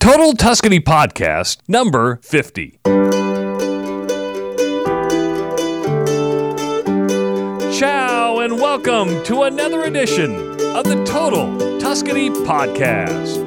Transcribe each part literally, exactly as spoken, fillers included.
Total Tuscany Podcast, number fifty. Ciao and welcome to another edition of the Total Tuscany Podcast.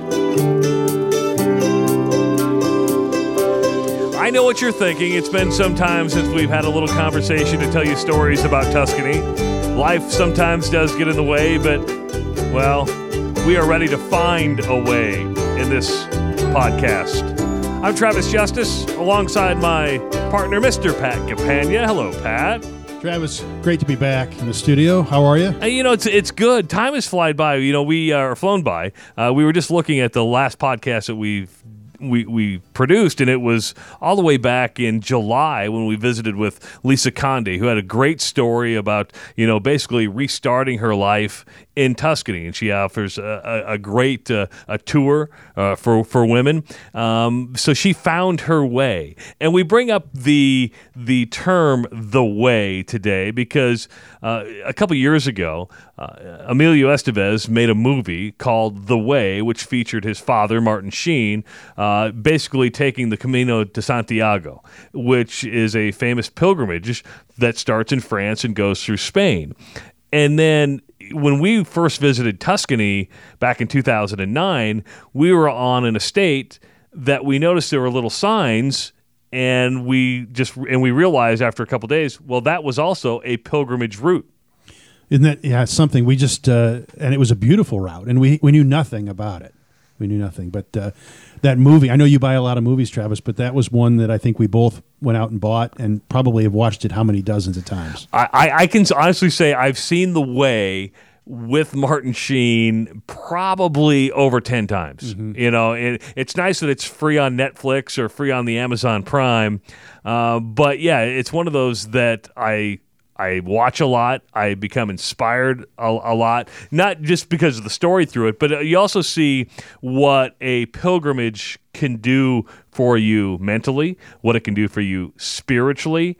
I know what you're thinking. It's been some time since we've had a little conversation to tell you stories about Tuscany. Life sometimes does get in the way, but, well, we are ready to find a way in this podcast. I'm Travis Justice, alongside my partner, Mister Pat Capania. Hello, Pat. Travis, great to be back in the studio. How are you? Hey, you know, it's it's good. Time has flown by. You know, we are flown by. Uh, we were just looking at the last podcast that we've we we produced, and it was all the way back in July when we visited with Lisa Conde, who had a great story about, you know, basically restarting her life in Tuscany, and she offers a, a, a great uh, a tour uh, for for women. Um, so she found her way, and we bring up the the term "the way" today because uh, a couple years ago, uh, Emilio Estevez made a movie called "The Way," which featured his father, Martin Sheen, uh, basically taking the Camino de Santiago, which is a famous pilgrimage that starts in France and goes through Spain, and then when we first visited Tuscany back in two thousand nine, we were on an estate that we noticed there were little signs, and we just and we realized after a couple of days, well, that was also a pilgrimage route. Isn't that yeah something we just uh, and it was a beautiful route, and we we knew nothing about it. We knew nothing, but uh, that movie. I know you buy a lot of movies, Travis, but that was one that I think we both went out and bought, and probably have watched it how many dozens of times. I, I, I can honestly say I've seen The Way with Martin Sheen probably over ten times. Mm-hmm. You know, it, it's nice that it's free on Netflix or free on the Amazon Prime, uh, but yeah, it's one of those that I. I watch a lot. I become inspired a, a lot, not just because of the story through it, but you also see what a pilgrimage can do for you mentally, what it can do for you spiritually,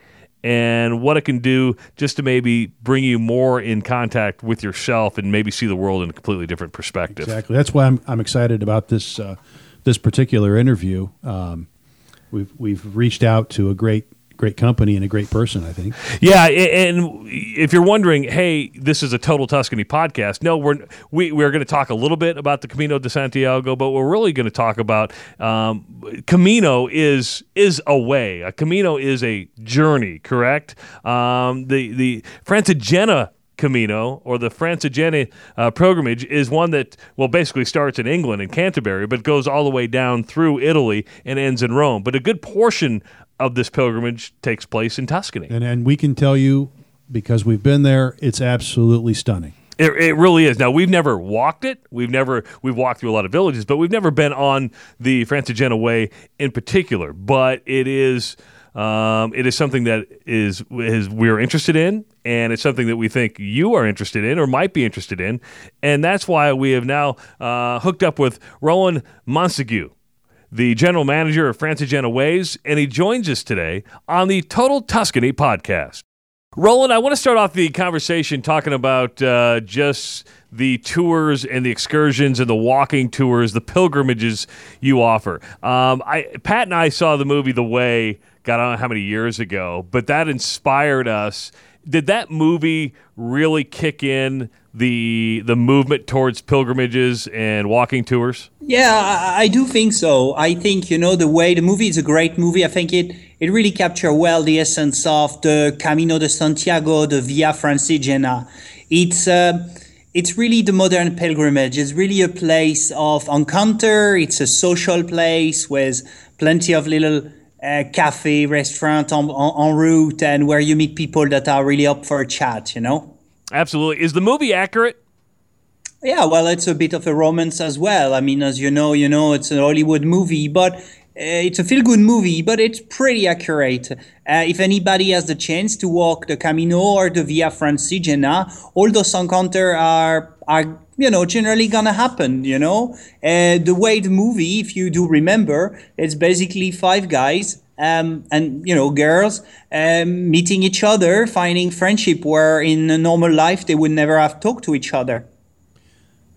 and what it can do just to maybe bring you more in contact with yourself and maybe see the world in a completely different perspective. Exactly. That's why I'm I'm excited about this uh, this particular interview. Um, we've we've reached out to a great. Great company and a great person, I think. Yeah, and if you're wondering, hey, this is a Total Tuscany podcast. No, we're we, we're going to talk a little bit about the Camino de Santiago, but we're really going to talk about um, Camino is is a way. A Camino is a journey, correct? Um, the the Francigena Camino, or the Francigena uh, pilgrimage, is one that, well, basically starts in England, in Canterbury, but goes all the way down through Italy and ends in Rome. But a good portion of this pilgrimage takes place in Tuscany. And and we can tell you, because we've been there, it's absolutely stunning. It, it really is. Now, we've never walked it. We've never we've walked through a lot of villages, but we've never been on the Francigena Way in particular. But it is um, it is something that is, is we're interested in, and it's something that we think you are interested in or might be interested in. And that's why we have now uh, hooked up with Roland Montague, the general manager of Francigena Ways, and he joins us today on the Total Tuscany Podcast. Roland, I want to start off the conversation talking about uh, just the tours and the excursions and the walking tours, the pilgrimages you offer. Um, I, Pat and I saw the movie The Way, God, I don't know how many years ago, but that inspired us. Did that movie really kick in the the movement towards pilgrimages and walking tours? Yeah, I, I do think so. I think, you know, The Way, the movie is a great movie. I think it, it really captures well the essence of the Camino de Santiago, the Via Francigena. It's, uh, it's really the modern pilgrimage. It's really a place of encounter. It's a social place with plenty of little uh, cafe, restaurant en, en, en route, and where you meet people that are really up for a chat, you know? Absolutely. Is the movie accurate? Yeah, well, it's a bit of a romance as well. I mean, as you know, you know, it's a Hollywood movie, but uh, it's a feel-good movie, but it's pretty accurate. Uh, if anybody has the chance to walk the Camino or the Via Francigena, all those encounters are, are, you know, generally gonna happen, you know? Uh, the way the movie, if you do remember, it's basically five guys Um, and, you know, girls um, meeting each other, finding friendship where in a normal life they would never have talked to each other.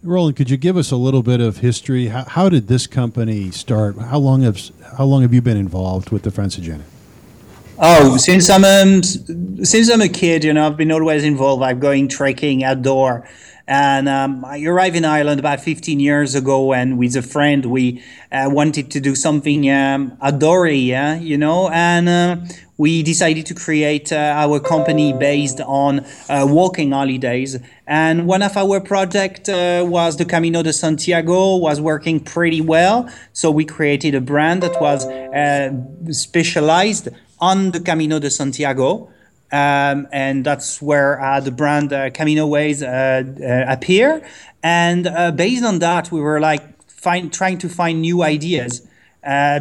Roland, could you give us a little bit of history? How, how did this company start? How long have how long have you been involved with the Francigena? Oh, since I'm um, since I'm a kid, you know, I've been always involved. I'm going trekking outdoor, and um, I arrived in Ireland about fifteen years ago, and with a friend, we uh, wanted to do something um, outdoorsy, yeah, you know, and uh, we decided to create uh, our company based on uh, walking holidays. And one of our projects uh, was the Camino de Santiago, was working pretty well, so we created a brand that was uh, specialized on the Camino de Santiago, um, and that's where uh, the brand uh, Camino Ways uh, uh, appear. And uh, based on that, we were like find, trying to find new ideas uh,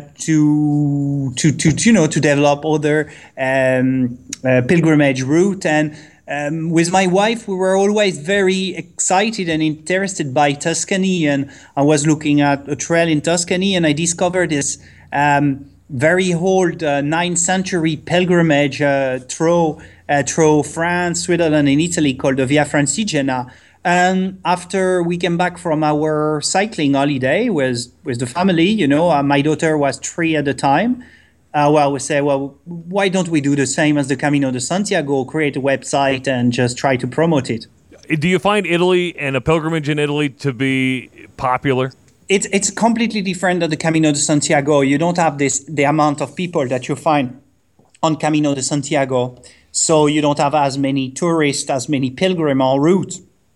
to, to to to you know to develop other um, uh, pilgrimage route. And um, with my wife, we were always very excited and interested by Tuscany. And I was looking at a trail in Tuscany, and I discovered this. Um, very old uh, ninth century pilgrimage uh, through, uh, through France, Switzerland, and Italy called the Via Francigena. And after we came back from our cycling holiday with, with the family, you know, uh, my daughter was three at the time. Uh, well, we say, well, why don't we do the same as the Camino de Santiago, create a website and just try to promote it? Do you find Italy and a pilgrimage in Italy to be popular? It's it's completely different than the Camino de Santiago. You don't have this the amount of people that you find on Camino de Santiago. So you don't have as many tourists, as many pilgrim en route.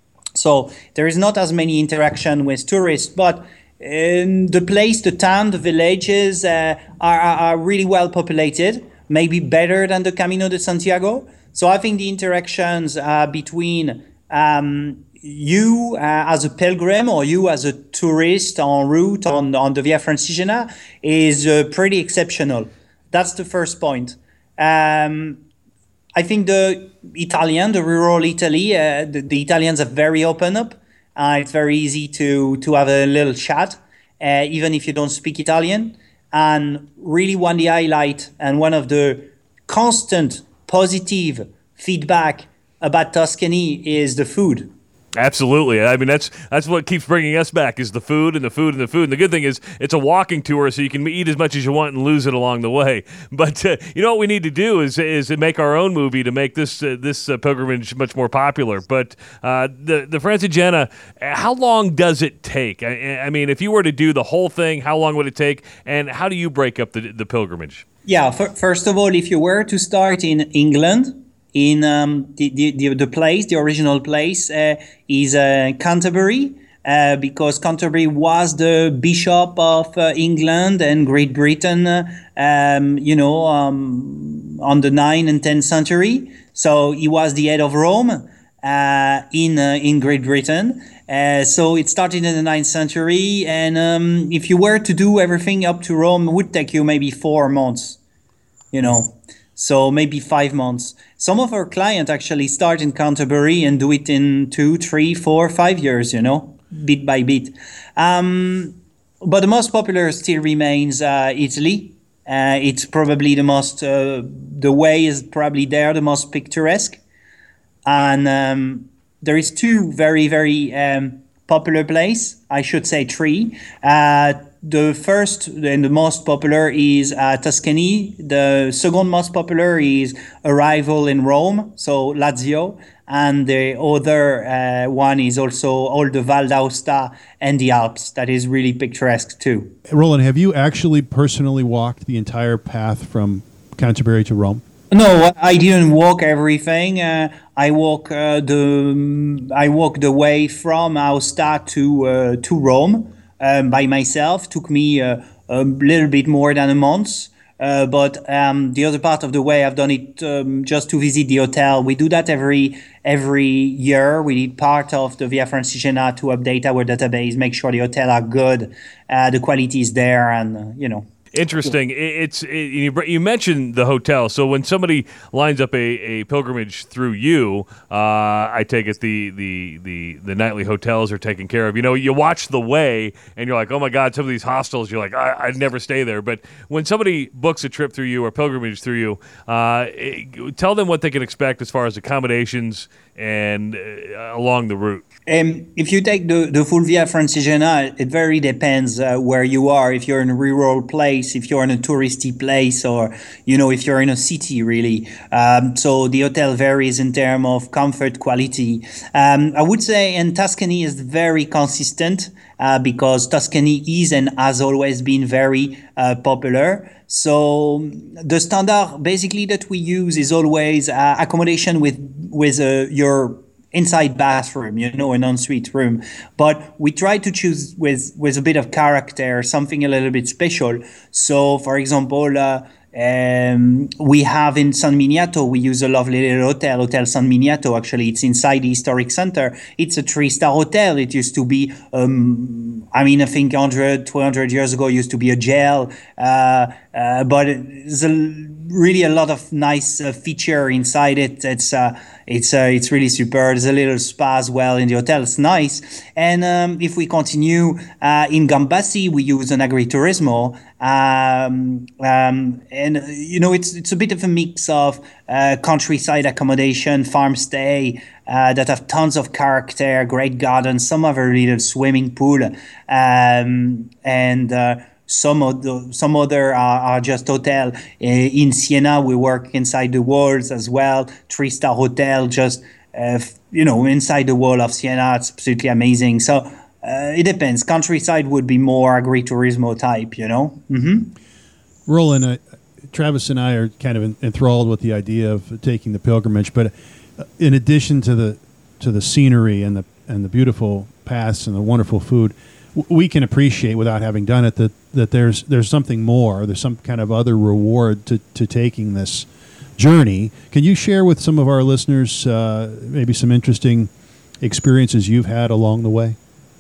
So there is not as many interaction with tourists, but in the place, the town, the villages uh, are, are really well populated, maybe better than the Camino de Santiago. So I think the interactions uh, between um, you uh, as a pilgrim or you as a tourist en route on, on the Via Francigena is uh, pretty exceptional. That's the first point. Um, I think the Italian, the rural Italy, uh, the, the Italians are very open up. Uh, it's very easy to, to have a little chat, uh, even if you don't speak Italian. And really one the highlight and one of the constant positive feedback about Tuscany is the food. Absolutely. I mean, that's that's what keeps bringing us back is the food and the food and the food. And the good thing is it's a walking tour, so you can eat as much as you want and lose it along the way. But uh, you know what we need to do is is make our own movie to make this uh, this uh, pilgrimage much more popular. But uh, the the Francigena, how long does it take? I, I mean, if you were to do the whole thing, how long would it take? And how do you break up the the pilgrimage? Yeah, f- first of all, if you were to start in England, in um, the, the the place, the original place uh, is uh, Canterbury, uh, because Canterbury was the bishop of uh, England and Great Britain, uh, um, you know, um, on the ninth and tenth century. So he was the head of Rome uh, in uh, in Great Britain. Uh, so it started in the ninth century, and um, if you were to do everything up to Rome, it would take you maybe four months, you know. So maybe five months. Some of our clients actually start in Canterbury and do it in two, three, four, five years, you know, bit by bit. Um, but the most popular still remains uh, Italy. Uh, it's probably the most, uh, the way is probably there, the most picturesque. And um, there is two very, very um, popular place. I should say three. Uh, The first and the most popular is uh, Tuscany. The second most popular is Arrival in Rome, so Lazio. And the other uh, one is also all the Val d'Aosta and the Alps. That is really picturesque too. Roland, have you actually personally walked the entire path from Canterbury to Rome? No, I didn't walk everything. Uh, I walk uh, the I walked the way from Aosta to uh, to Rome. Um, by myself. Took me uh, a little bit more than a month, uh, but um, the other part of the way I've done it um, just to visit the hotel. We do that every every year. We did part of the Via Francigena to update our database, make sure the hotel are good, uh, the quality is there, and uh, you know. interesting. It, it's it, you, br- you mentioned the hotel. So when somebody lines up a, a pilgrimage through you, uh, I take it the, the the the nightly hotels are taken care of. You know, you watch The Way, and you're like, oh my God, some of these hostels. You're like, I, I'd never stay there. But when somebody books a trip through you or pilgrimage through you, uh, it, tell them what they can expect as far as accommodations and uh, along the route. Um, if you take the, the full Via Francigena, it very depends uh, where you are. If you're in a rural place, if you're in a touristy place, or, you know, if you're in a city, really. Um, so the hotel varies in terms of comfort, quality. Um, I would say in Tuscany is very consistent uh, because Tuscany is and has always been very uh, popular. So the standard basically that we use is always uh, accommodation with, with uh, your inside bathroom, you know, an ensuite room. But we try to choose with, with a bit of character, something a little bit special. So, for example, uh, um, we have in San Miniato, we use a lovely little hotel, Hotel San Miniato. Actually, it's inside the historic center. It's a three-star hotel. It used to be, um, I mean, I think one hundred, two hundred years ago, it used to be a jail. Uh, uh, but there's a, really a lot of nice uh, feature inside it. It's uh, it's uh, it's really super. There's a little spa as well in the hotel. It's nice. And um, if we continue uh, in Gambassi, we use an agriturismo. Um, um, and, uh, you know, it's it's a bit of a mix of uh, countryside accommodation, farm stay, uh, that have tons of character, great gardens, some have a little swimming pool, um, and uh, some of the, some other are, are just hotel. Uh, in Siena, we work inside the walls as well, three-star hotel, just, uh, you know, inside the wall of Siena. It's absolutely amazing. So, Uh, it depends. Countryside would be more agriturismo type, you know? Mm-hmm. Roland, uh, Travis and I are kind of enthralled with the idea of taking the pilgrimage, but in addition to the to the scenery and the and the beautiful paths and the wonderful food, w- we can appreciate without having done it that, that there's there's something more. There's some kind of other reward to, to taking this journey. Can you share with some of our listeners uh, maybe some interesting experiences you've had along the way?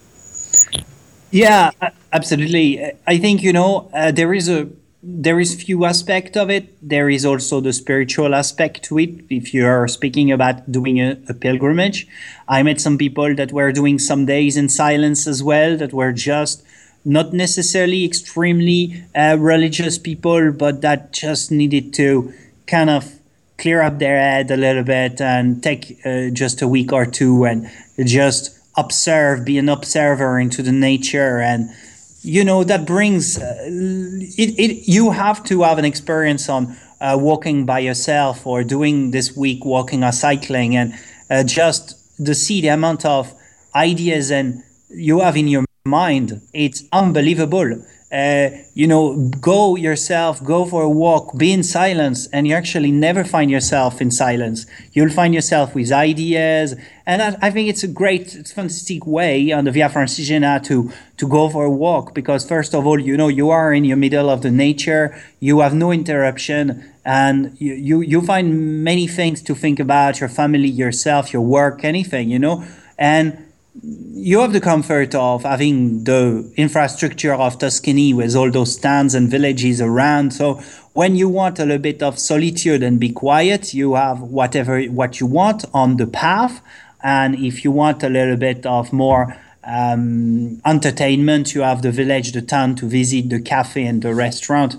Yeah, absolutely. I think, you know, uh, there is a there is few aspect of it. There is also the spiritual aspect to it. If you are speaking about doing a, a pilgrimage, I met some people that were doing some days in silence as well, that were just not necessarily extremely uh, religious people, but that just needed to kind of clear up their head a little bit and take uh, just a week or two and just observe, be an observer into the nature. And, you know, that brings, uh, it, it, you have to have an experience on uh, walking by yourself or doing this week walking or cycling, and uh, just to see the amount of ideas and you have in your mind. It's unbelievable. Uh, you know, go yourself, go for a walk, be in silence, and you actually never find yourself in silence. You'll find yourself with ideas, and I, I think it's a great, it's a fantastic way on the Via Francigena to to go for a walk, because first of all, you know, you are in your middle of the nature, you have no interruption, and you, you, you find many things to think about, your family, yourself, your work, anything, you know, and you have the comfort of having the infrastructure of Tuscany with all those stands and villages around. So when you want a little bit of solitude and be quiet, you have whatever what you want on the path. And if you want a little bit of more um, entertainment, you have the village, the town to visit, the cafe and the restaurant.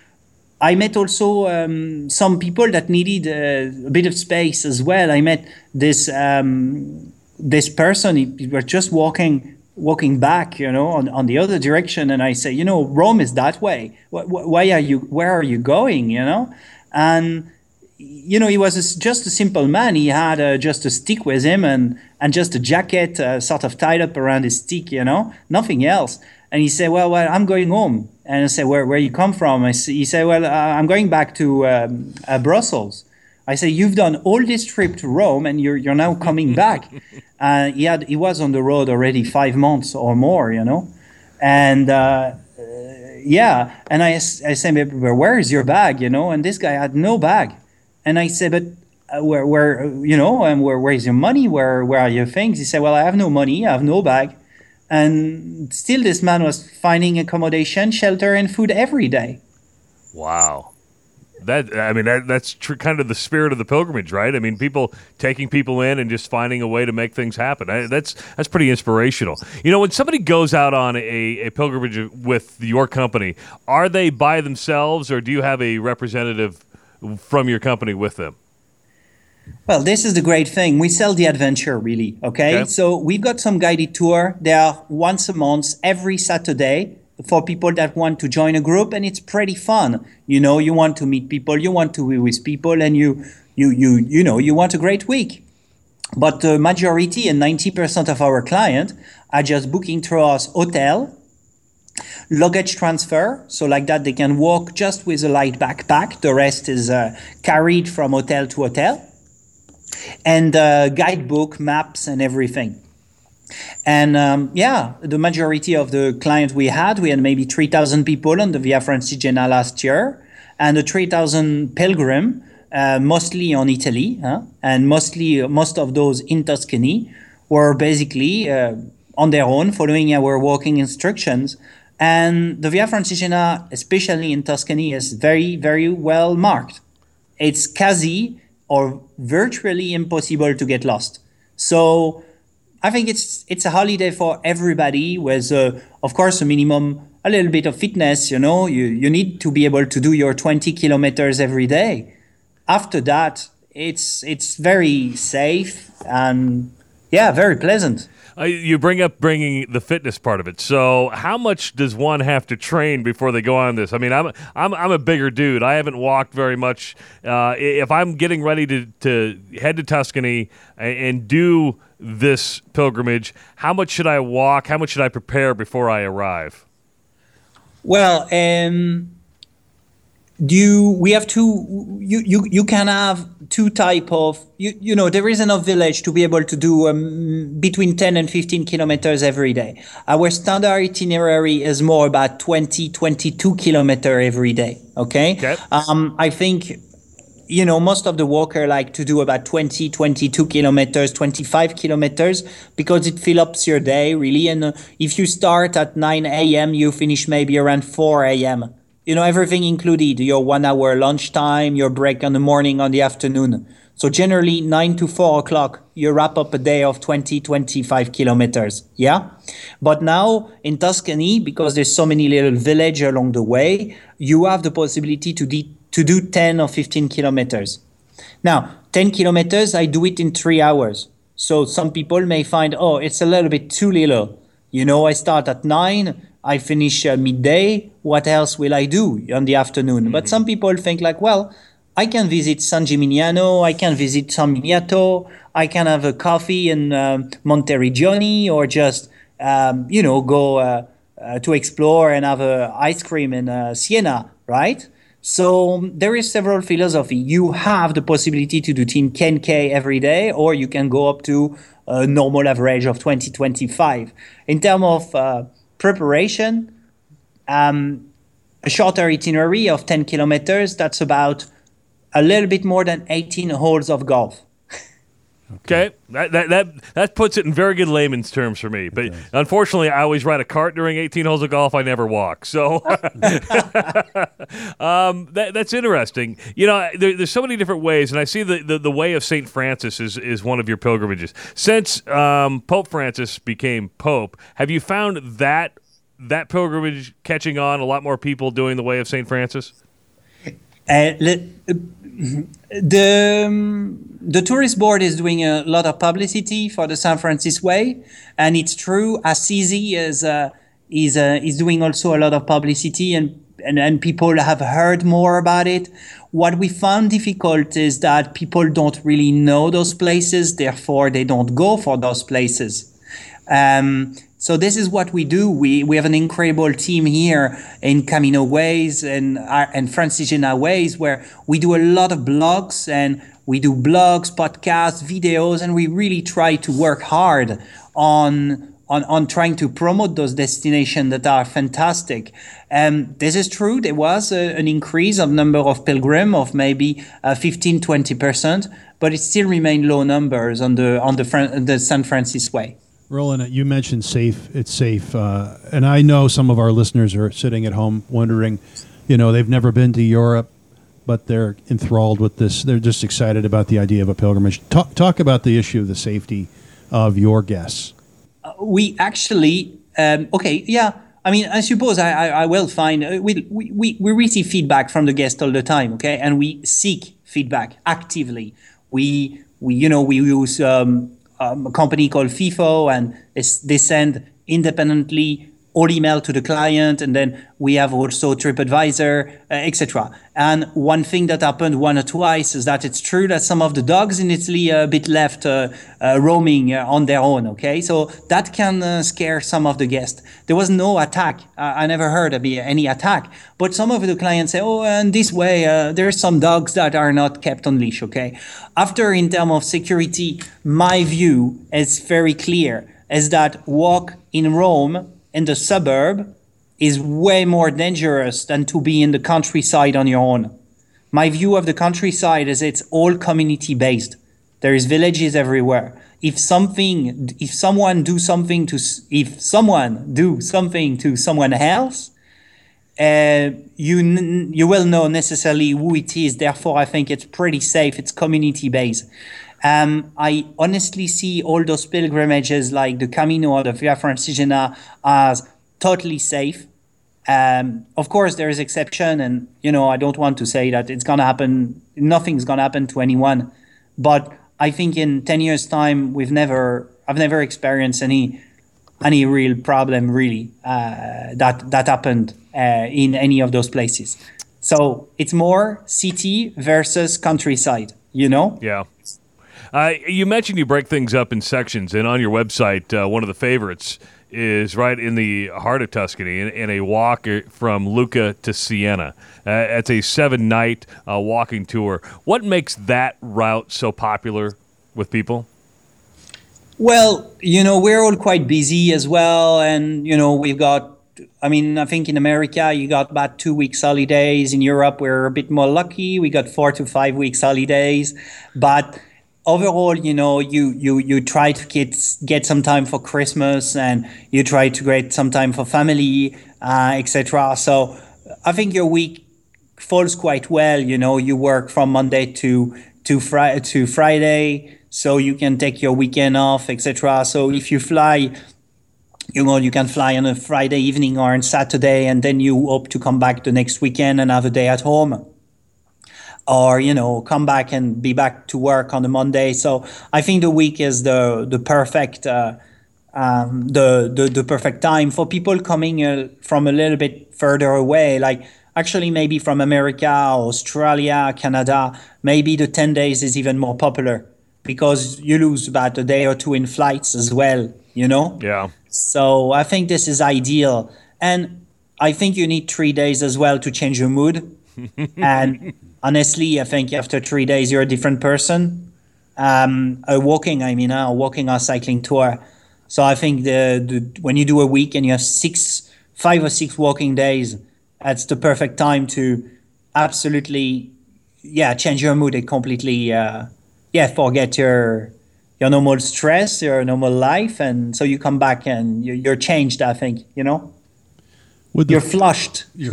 I met also um, some people that needed uh, a bit of space as well. I met this... Um, this person, he, he was just walking walking back, you know, on, on the other direction. And I say, you know, Rome is that way. Wh- wh- why are you, where are you going, you know? And, you know, he was a, just a simple man. He had uh, just a stick with him and, and just a jacket uh, sort of tied up around his stick, you know, nothing else. And he said, well, well, I'm going home. And I said, where, where you come from? I say, he said, well, uh, I'm going back to um, uh, Brussels. I say, you've done all this trip to Rome and you're you're now coming back. Uh, he had he was on the road already five months or more, you know, and uh, uh, yeah. And I I say, where is your bag, you know? And this guy had no bag, and I said, but uh, where where you know, and where where is your money? Where where are your things? He said, well, I have no money, I have no bag. And still this man was finding accommodation, shelter, and food every day. Wow. That I mean, that, that's tr- kind of the spirit of the pilgrimage, right? I mean, people taking people in and just finding a way to make things happen. I, that's that's pretty inspirational. You know, when somebody goes out on a, a pilgrimage with your company, are they by themselves, or do you have a representative from your company with them? Well, this is the great thing. We sell the adventure, really, okay? Okay. So we've got some guided tour. They are once a month, every Saturday, for people that want to join a group, and it's pretty fun. You know, you want to meet people, you want to be with people, and you, you, you, you know, you want a great week. But the majority and ninety percent of our clients are just booking through us hotel, luggage transfer, so like that they can walk just with a light backpack. The rest is uh, carried from hotel to hotel. And uh, guidebook, maps, and everything. And um, yeah, the majority of the clients we had, we had maybe three thousand people on the Via Francigena last year, and the three thousand pilgrim, uh, mostly on Italy, huh? and mostly most of those in Tuscany, were basically uh, on their own, following our walking instructions. And the Via Francigena, especially in Tuscany, is very, very well marked. It's quasi or virtually impossible to get lost. So I think it's it's a holiday for everybody with, uh, of course, a minimum, a little bit of fitness, you know. You, you need to be able to do your twenty kilometers every day. After that, it's it's very safe and, yeah, very pleasant. Uh, you bring up bringing the fitness part of it. So, how much does one have to train before they go on this? I mean, I'm I'm I'm a bigger dude. I haven't walked very much. Uh, if I'm getting ready to, to head to Tuscany and, and do this pilgrimage, how much should I walk? How much should I prepare before I arrive? Well, um, do you, we have two. You, you you can have two type of. You you know there is enough village to be able to do um, between ten and fifteen kilometers every day. Our standard itinerary is more about twenty, twenty-two kilometer every day. Okay. Okay. Um, I think, you know, most of the walker like to do about twenty, twenty-two kilometers, twenty-five kilometers, because it fills up your day really. And uh, if you start at nine a.m., you finish maybe around four a.m. You know, everything included, your one hour lunchtime, your break on the morning, on the afternoon. So generally nine to four o'clock, you wrap up a day of twenty, twenty-five kilometers. Yeah. But now in Tuscany, because there's so many little villages along the way, you have the possibility to, de- to do ten or fifteen kilometers. Now, ten kilometers, I do it in three hours. So some people may find, oh, it's a little bit too little. You know, I start at nine, I finish uh, midday. What else will I do on the afternoon? Mm-hmm. But some people think like, well, I can visit San Gimignano, I can visit San Miniato, I can have a coffee in um, Monteriggioni, or just, um, you know, go uh, uh, to explore and have a ice cream in uh, Siena, right? So um, there is several philosophy. You have the possibility to do ten K every day, or you can go up to a normal average of twenty, twenty-five. In terms of uh, preparation, um, a shorter itinerary of ten kilometers, that's about a little bit more than eighteen holes of golf. Okay, that, that that that puts it in very good layman's terms for me. But okay. Unfortunately, I always ride a cart during eighteen holes of golf. I never walk. So um, that that's interesting. You know, there, there's so many different ways, and I see the, the, the way of Saint Francis is, is one of your pilgrimages. Since um, Pope Francis became Pope, have you found that that pilgrimage catching on? A lot more people doing the way of Saint Francis? Uh, the um, the tourist board is doing a lot of publicity for the San Francis Way, and it's true. Assisi is uh, is uh, is doing also a lot of publicity, and, and and people have heard more about it. What we found difficult is that people don't really know those places, therefore they don't go for those places. Um, So this is what we do. We we have an incredible team here in Camino Ways and uh, and Francigena Ways, where we do a lot of blogs, and we do blogs, podcasts, videos, and we really try to work hard on on, on trying to promote those destinations that are fantastic. Um, this is true. There was a, an increase of number of pilgrims of maybe uh, fifteen, twenty percent, but it still remain low numbers on the on the Fran- the San Francis Way. Roland, you mentioned safe. It's safe, uh, and I know some of our listeners are sitting at home wondering, you know, they've never been to Europe, but they're enthralled with this. They're just excited about the idea of a pilgrimage. Talk, talk about the issue of the safety of your guests. Uh, we actually, um, okay, yeah. I mean, I suppose I, I, I will find, uh, we, we, we receive feedback from the guests all the time, okay? And we seek feedback actively. We, we you know, we use um, um, a company called FIFO, and they send independently all email to the client, and then we have also TripAdvisor, uh, et cetera. And one thing that happened one or twice is that it's true that some of the dogs in Italy are a bit left uh, uh, roaming uh, on their own, okay? So that can uh, scare some of the guests. There was no attack. Uh, I never heard of any attack. But some of the clients say, oh, and this way, uh, there's some dogs that are not kept on leash, okay? After, in terms of security, my view is very clear, is that walk in Rome in the suburb is way more dangerous than to be in the countryside on your own. My view of the countryside is it's all community based. There is villages everywhere. If something, if someone do something to, if someone do something to someone else, uh, you you will know necessarily who it is. Therefore, I think it's pretty safe. It's community based. Um, I honestly see all those pilgrimages like the Camino or the Via Francigena as totally safe. Um, of course, there is exception, and you know I don't want to say that it's gonna happen. Nothing's gonna happen to anyone, but I think in ten years' time, we've never, I've never experienced any any real problem really uh, that that happened uh, in any of those places. So it's more city versus countryside, you know? Yeah. Uh, you mentioned you break things up in sections, and on your website, uh, one of the favorites is right in the heart of Tuscany, in, in a walk from Lucca to Siena. Uh, it's a seven-night uh, walking tour. What makes that route so popular with people? Well, you know, we're all quite busy as well, and, you know, we've got, I mean, I think in America, you got about two weeks holidays. In Europe, we're a bit more lucky. We got four to five weeks holidays, but overall, you know, you, you, you try to get get some time for Christmas, and you try to get some time for family, uh, et cetera. So I think your week falls quite well. You know, you work from Monday to to Friday to Friday, so you can take your weekend off, et cetera. So if you fly, you know, you can fly on a Friday evening or on Saturday, and then you hope to come back the next weekend and have a day at home. Or, you know, come back and be back to work on a Monday. So I think the week is the the perfect uh, um, the, the the perfect time for people coming uh, from a little bit further away. Like actually maybe from America, Australia, Canada. Maybe the ten days is even more popular because you lose about a day or two in flights as well. You know. Yeah. So I think this is ideal, and I think you need three days as well to change your mood. And honestly, I think after three days, you're a different person. Um, a walking, I mean, a walking or cycling tour. So I think the, the when you do a week and you have six, five or six walking days, that's the perfect time to absolutely, yeah, change your mood and completely, uh, yeah, forget your your normal stress, your normal life, and so you come back and you're, you're changed. I think you know, With the, you're flushed. You're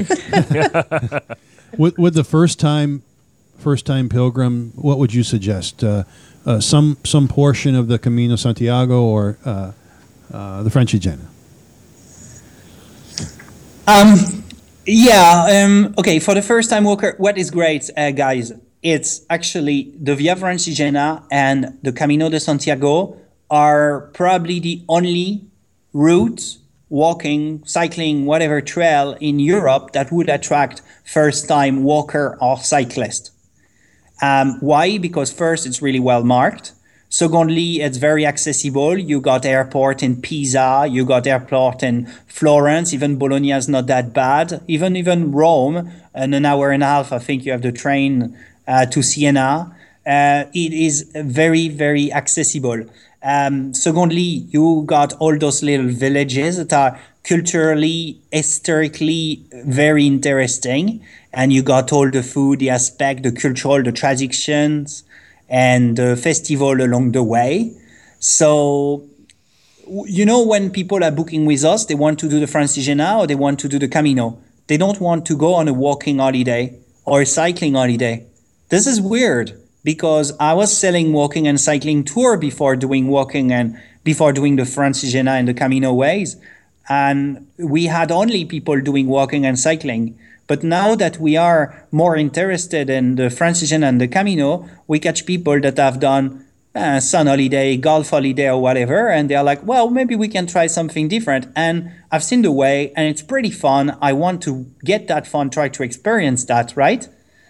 With, with the first time, first time pilgrim, what would you suggest? Uh, uh, some some portion of the Camino Santiago or uh, uh, the Francigena? Um, yeah. Um, okay. For the first time walker, what is great, uh, guys? It's actually the Via Francigena and the Camino de Santiago are probably the only route, walking, cycling, whatever trail in Europe that would attract first-time walker or cyclist. Um, why? Because first, it's really well marked. Secondly, it's very accessible. You got airport in Pisa, you got airport in Florence, even Bologna is not that bad. Even even Rome, in an hour and a half, I think you have the train uh, to Siena. Uh, it is very, very accessible. Um, secondly, you got all those little villages that are culturally, historically very interesting. And you got all the food, the aspect, the cultural, the traditions, and the festival along the way. So you know, when people are booking with us, they want to do the Francigena or they want to do the Camino. They don't want to go on a walking holiday or a cycling holiday. This is weird because I was selling walking and cycling tour before doing walking and before doing the Francigena and the Camino ways. And we had only people doing walking and cycling. But now that we are more interested in the Francigena and the Camino, we catch people that have done uh, sun holiday, golf holiday or whatever. And they're like, well, maybe we can try something different. And I've seen the way and it's pretty fun. I want to get that fun, try to experience that, right?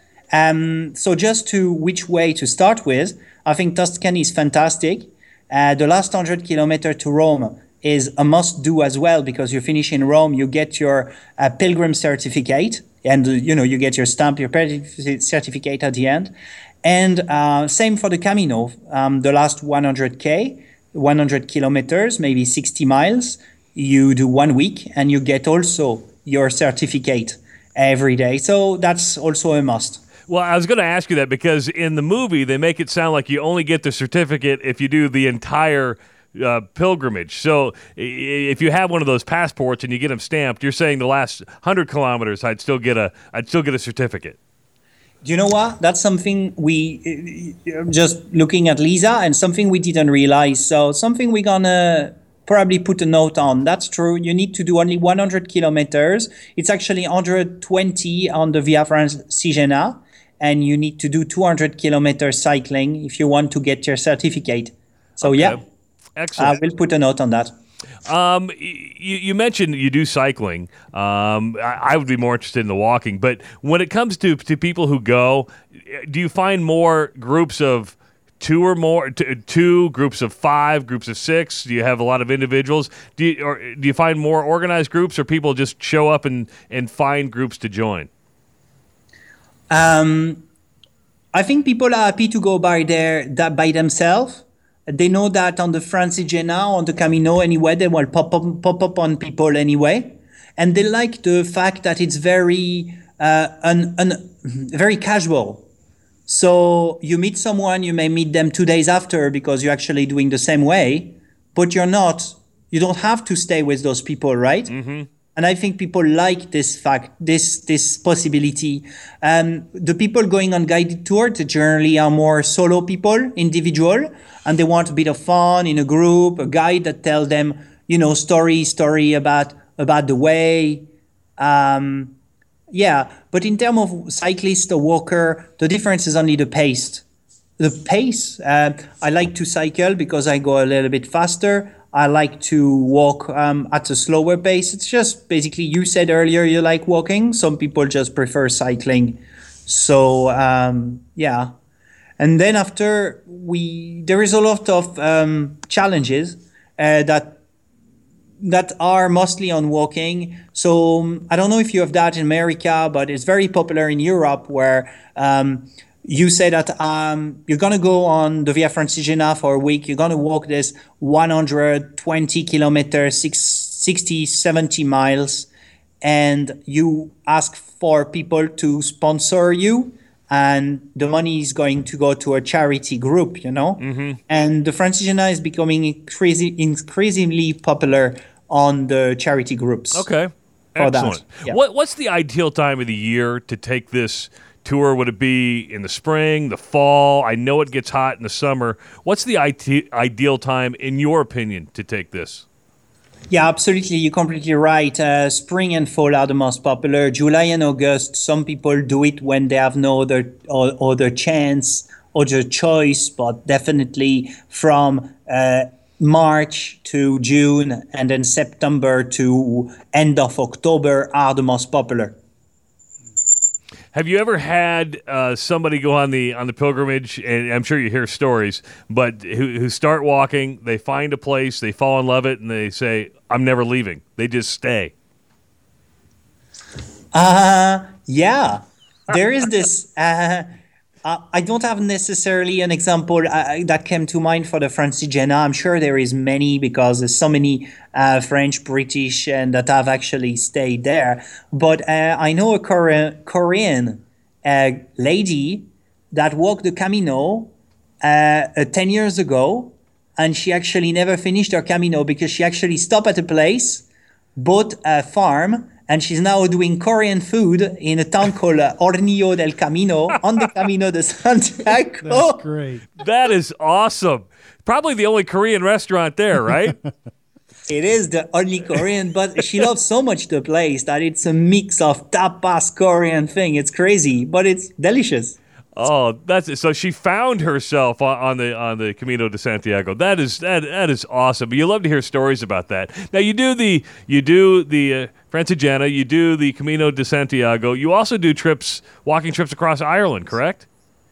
Um, so just to which way to start with, I think Tuscany is fantastic. Uh, the last one hundred kilometers to Rome is a must-do as well because you finish in Rome, you get your uh, pilgrim certificate, and uh, you know you get your stamp, your certificate at the end. And uh, same for the Camino, um, the last one hundred K, one hundred kilometers, maybe sixty miles. You do one week, and you get also your certificate every day. So that's also a must. Well, I was going to ask you that because in the movie, they make it sound like you only get the certificate if you do the entire uh, pilgrimage. So if you have one of those passports and you get them stamped, you're saying the last one hundred kilometers, I'd still get a, I'd still get a certificate. Do you know what? That's something we, just looking at Lisa, and something we didn't realize. So something we're going to probably put a note on. That's true. You need to do only one hundred kilometers. It's actually one hundred twenty on the Via Francigena. And you need to do two hundred kilometers cycling if you want to get your certificate. So okay. yeah, excellent. I will put a note on that. Um, you, you mentioned you do cycling. Um, I, I would be more interested in the walking, but when it comes to to people who go, do you find more groups of two or more, t- two groups of five, groups of six? Do you have a lot of individuals? Do you, or do you find more organized groups, or people just show up and and find groups to join? Um, I think people are happy to go by their that by themselves. They know that on the Francigena, on the Camino, anyway, they will pop up, pop up on people anyway, and they like the fact that it's very uh, un, un, very casual. So you meet someone, you may meet them two days after because you're actually doing the same way, but you're not. You don't have to stay with those people, right? Mm-hmm. And I think people like this fact, this this possibility. Um, the people going on guided tour, they generally are more solo people, individual, and they want a bit of fun in a group, a guide that tells them, you know, story, story about about the way. Um, yeah, but in terms of cyclist or walker, the difference is only the pace. The pace, uh, I like to cycle because I go a little bit faster. I like to walk um, at a slower pace. It's just basically, you said earlier you like walking. Some people just prefer cycling. So, um, yeah. And then after, we there is a lot of um, challenges uh, that that are mostly on walking. So um, I don't know if you have that in America, but it's very popular in Europe where um, you say that um, you're going to go on the Via Francigena for a week. You're going to walk this one hundred twenty kilometers, sixty, seventy miles, and you ask for people to sponsor you, and the money is going to go to a charity group, you know? Mm-hmm. And the Francigena is becoming increasing, increasingly popular on the charity groups. Okay, excellent. Yeah. What, what's the ideal time of the year to take this tour? Would it be in the spring, the fall? I know it gets hot in the summer. What's the ide- ideal time, in your opinion, to take this? Yeah, absolutely. You're completely right. Uh, spring and fall are the most popular. July and August, some people do it when they have no other or, other chance, other choice, but definitely from uh, March to June and then September to end of October are the most popular. Have you ever had uh, somebody go on the on the pilgrimage, and I'm sure you hear stories, but who, who start walking, they find a place, they fall in love with it, and they say, I'm never leaving. They just stay. Uh, yeah. There is this... Uh, uh, I don't have necessarily an example uh, that came to mind for the Francigena. I'm sure there is many because there's so many uh, French, British, and that have actually stayed there. But uh, I know a Korean, Korean uh, lady that walked the Camino uh, uh, ten years ago, and she actually never finished her Camino because she actually stopped at a place, bought a farm, and she's now doing Korean food in a town called uh, Hornillo del Camino on the Camino de Santiago. That's great. That is awesome. Probably the only Korean restaurant there, right? It is the only Korean, but she loves so much the place that it's a mix of tapas Korean thing. It's crazy, but it's delicious. Oh, that's it. So she found herself on, on the on the Camino de Santiago. That is that that is awesome. You love to hear stories about that. Now you do the you do the uh, Francigena, you do the Camino de Santiago. You also do trips, walking trips across Ireland, correct?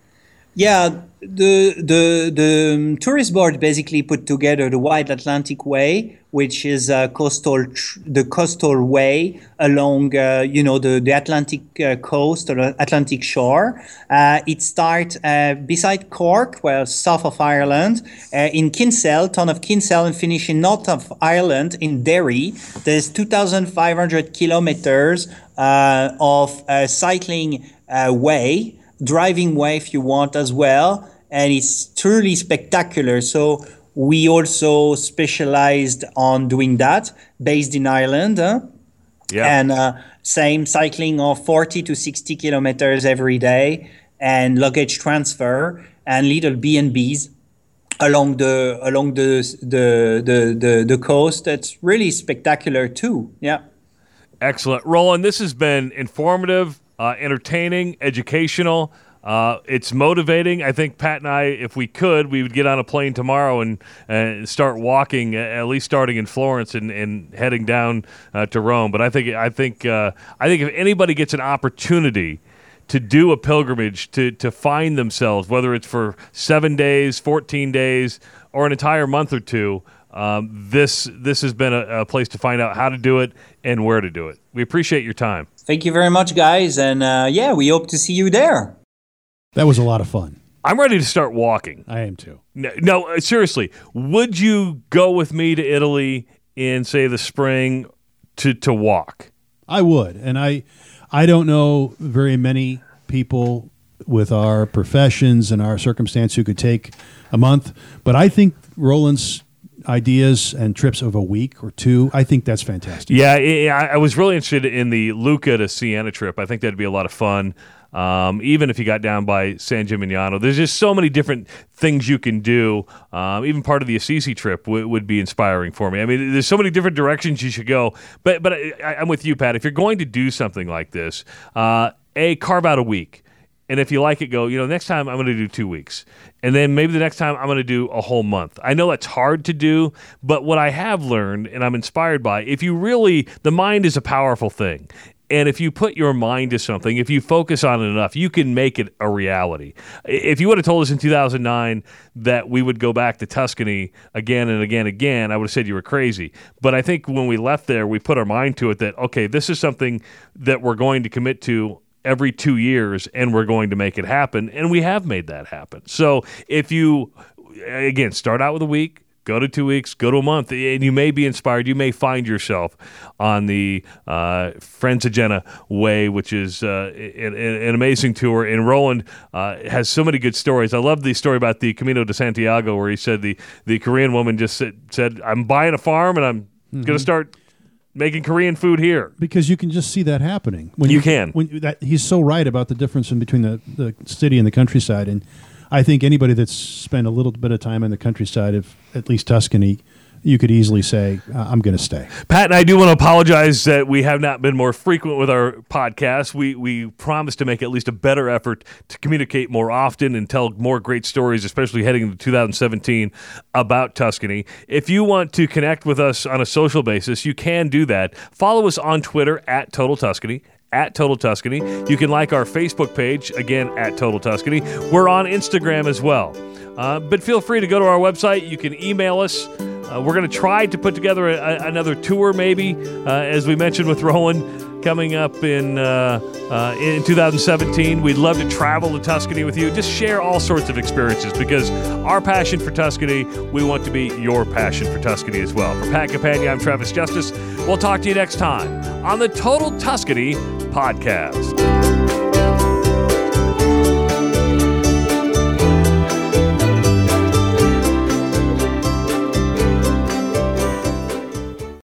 Yeah, the the the um, tourist board basically put together the Wide Atlantic Way, which is a coastal tr- the coastal way along uh, you know the the Atlantic uh, coast or the Atlantic shore. Uh, it starts uh, beside Cork, well, south of Ireland, uh, in Kinsale, town of Kinsale, and finish in north of Ireland in Derry. There's two thousand five hundred kilometers uh, of uh, cycling uh, way. Driving way if you want as well, and it's truly spectacular. So we also specialized on doing that, based in Ireland. Huh? Yeah. And uh, same cycling of forty to sixty kilometers every day, and luggage transfer and little B and B's along the along the the the the, the coast. That's really spectacular too. Yeah. Excellent. Roland, this has been informative, uh, entertaining, educational. Uh, it's motivating. I think Pat and I, if we could, we would get on a plane tomorrow and uh, start walking, at least starting in Florence and, and heading down uh, to Rome. But I think I think uh, I think if anybody gets an opportunity to do a pilgrimage, to to find themselves, whether it's for seven days, fourteen days, or an entire month or two, um, this this has been a, a place to find out how to do it and where to do it. We appreciate your time. Thank you very much, guys, and uh, yeah, we hope to see you there. That was a lot of fun. I'm ready to start walking. I am too. No, no, seriously. Would you go with me to Italy in, say, the spring to, to walk? I would. And I I don't know very many people with our professions and our circumstance who could take a month. But I think Roland's ideas and trips of a week or two, I think that's fantastic. Yeah, I, I was really interested in the Lucca to Siena trip. I think that'd be a lot of fun. Um, even if you got down by San Gimignano, there's just so many different things you can do. Um, even part of the Assisi trip w- would be inspiring for me. I mean, there's so many different directions you should go. But but I, I'm with you, Pat. If you're going to do something like this, uh, A, carve out a week. And if you like it, go, you know, next time I'm going to do two weeks. And then maybe the next time I'm going to do a whole month. I know that's hard to do, but what I have learned and I'm inspired by, if you really, the mind is a powerful thing. And if you put your mind to something, if you focus on it enough, you can make it a reality. If you would have told us in two thousand nine that we would go back to Tuscany again and again and again, I would have said you were crazy. But I think when we left there, we put our mind to it that, okay, this is something that we're going to commit to every two years, and we're going to make it happen. And we have made that happen. So if you, again, start out with a week, go to two weeks, go to a month, and you may be inspired. You may find yourself on the uh, Francigena Way, which is uh, an, an amazing tour. And Roland uh, has so many good stories. I love the story about the Camino de Santiago, where he said the, the Korean woman just said, said, I'm buying a farm, and I'm mm-hmm. going to start making Korean food here. Because you can just see that happening. When you, you can. When that, he's so right about the difference in between the, the city and the countryside. And I think anybody that's spent a little bit of time in the countryside of at least Tuscany, you could easily say, uh, I'm going to stay. Pat and I do want to apologize that we have not been more frequent with our podcast. We we promise to make at least a better effort to communicate more often and tell more great stories, especially heading into two thousand seventeen about Tuscany. If you want to connect with us on a social basis, you can do that. Follow us on Twitter at Total Tuscany. At Total Tuscany. You can like our Facebook page, again, at Total Tuscany. We're on Instagram as well. Uh, but feel free to go to our website. You can email us. Uh, we're going to try to put together a, a, another tour, maybe, uh, as we mentioned with Roland, coming up in uh, uh, in two thousand seventeen. We'd love to travel to Tuscany with you. Just share all sorts of experiences, because our passion for Tuscany, we want to be your passion for Tuscany as well. For Pat Campagna, I'm Travis Justice. We'll talk to you next time on the Total Tuscany Podcast.